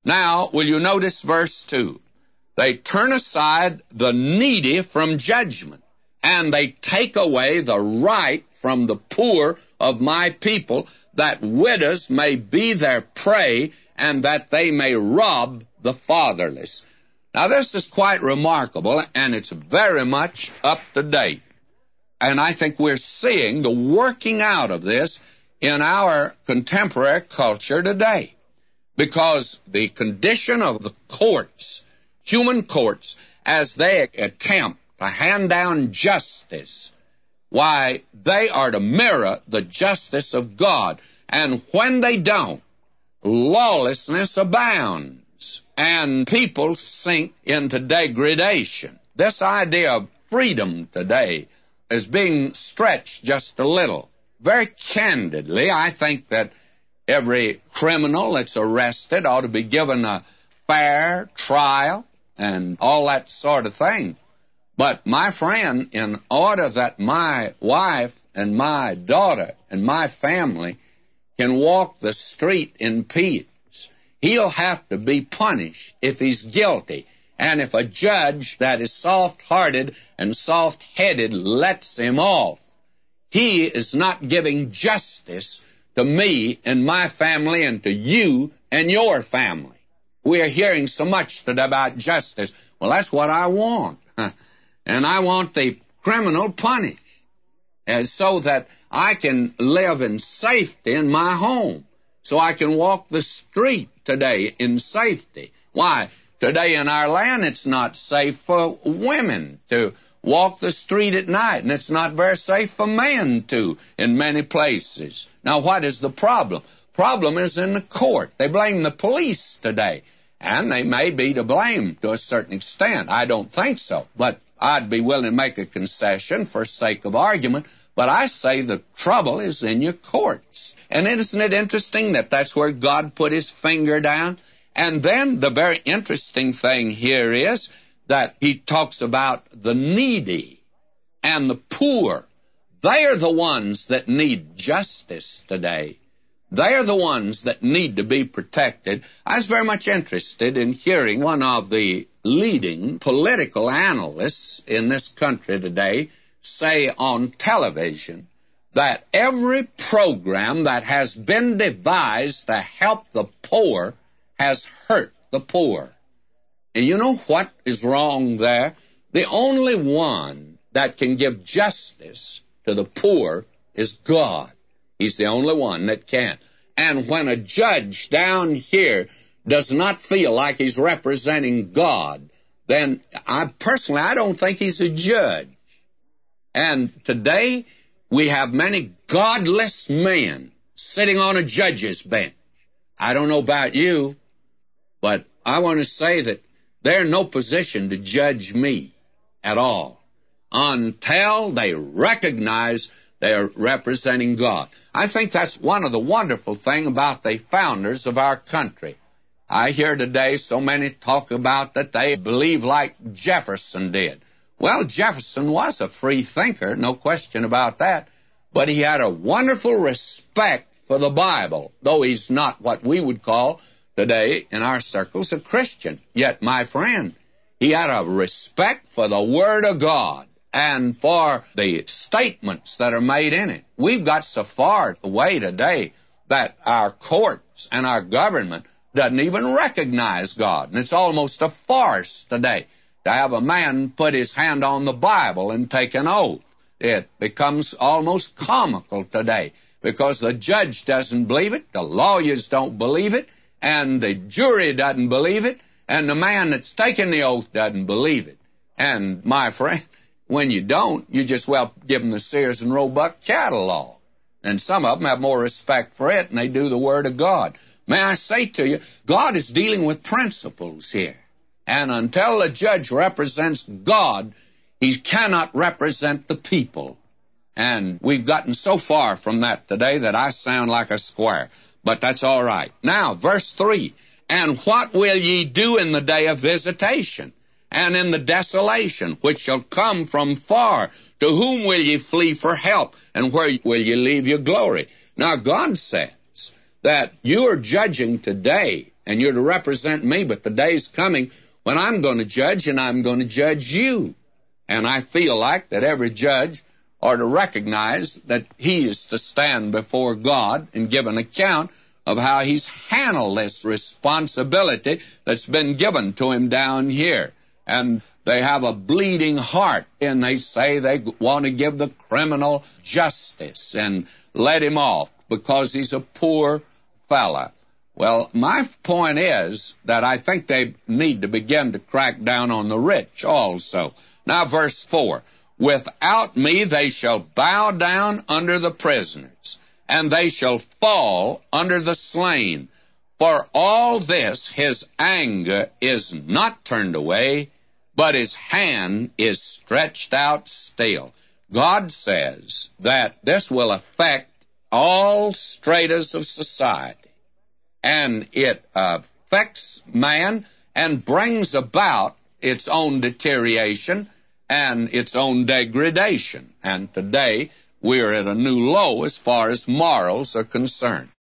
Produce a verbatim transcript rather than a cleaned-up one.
Now, will you notice verse two? They turn aside the needy from judgment, and they take away the right from the poor of my people, that widows may be their prey, and that they may rob the fatherless. Now, this is quite remarkable, and it's very much up to date. And I think we're seeing the working out of this in our contemporary culture today. Because the condition of the courts, human courts, as they attempt to hand down justice, why, they are to mirror the justice of God. And when they don't, lawlessness abounds, and people sink into degradation. This idea of freedom today is being stretched just a little. Very candidly, I think that every criminal that's arrested ought to be given a fair trial and all that sort of thing. But, my friend, in order that my wife and my daughter and my family can walk the street in peace, he'll have to be punished if he's guilty. And if a judge that is soft-hearted and soft-headed lets him off, he is not giving justice to me and my family and to you and your family. We are hearing so much today about justice. Well, that's what I want. And I want the criminal punished, and so that I can live in safety in my home, so I can walk the street today in safety. Why? Today in our land, it's not safe for women to walk the street at night, and it's not very safe for men to in many places. Now, what is the problem? Problem is in the court. They blame the police today, and they may be to blame to a certain extent. I don't think so, but I'd be willing to make a concession for sake of argument. But I say the trouble is in your courts. And isn't it interesting that that's where God put his finger down? And then the very interesting thing here is that he talks about the needy and the poor. They are the ones that need justice today. They are the ones that need to be protected. I was very much interested in hearing one of the leading political analysts in this country today say on television that every program that has been devised to help the poor has hurt the poor. And you know what is wrong there? The only one that can give justice to the poor is God. He's the only one that can. And when a judge down here does not feel like he's representing God, then I personally, I don't think he's a judge. And today, we have many godless men sitting on a judge's bench. I don't know about you, but I want to say that they're in no position to judge me at all until they recognize they're representing God. I think that's one of the wonderful things about the founders of our country. I hear today so many talk about that they believe like Jefferson did. Well, Jefferson was a free thinker, no question about that, but he had a wonderful respect for the Bible, though he's not what we would call today in our circles a Christian. Yet, my friend, he had a respect for the Word of God and for the statements that are made in it. We've got so far away today that our courts and our government doesn't even recognize God. And it's almost a farce today to have a man put his hand on the Bible and take an oath. It becomes almost comical today because the judge doesn't believe it, the lawyers don't believe it, and the jury doesn't believe it, and the man that's taking the oath doesn't believe it. And, my friend, when you don't, you just, well, give them the Sears and Roebuck catalog. And some of them have more respect for it, and they do the Word of God. May I say to you, God is dealing with principles here. And until the judge represents God, he cannot represent the people. And we've gotten so far from that today that I sound like a square. But that's all right. Now, verse three, and what will ye do in the day of visitation, and in the desolation, which shall come from far? To whom will ye flee for help, and where will ye leave your glory? Now, God says that you are judging today and you're to represent me, but the day's coming when I'm going to judge, and I'm going to judge you. And I feel like that every judge ought to recognize that he is to stand before God and give an account of how he's handled this responsibility that's been given to him down here. And they have a bleeding heart, and they say they want to give the criminal justice and let him off because he's a poor fella. Well, my point is that I think they need to begin to crack down on the rich also. Now, verse four, without me they shall bow down under the prisoners, and they shall fall under the slain. For all this his anger is not turned away, but his hand is stretched out still. God says that this will affect all stratas of society, and it affects man and brings about its own deterioration and its own degradation. And today we're at a new low as far as morals are concerned.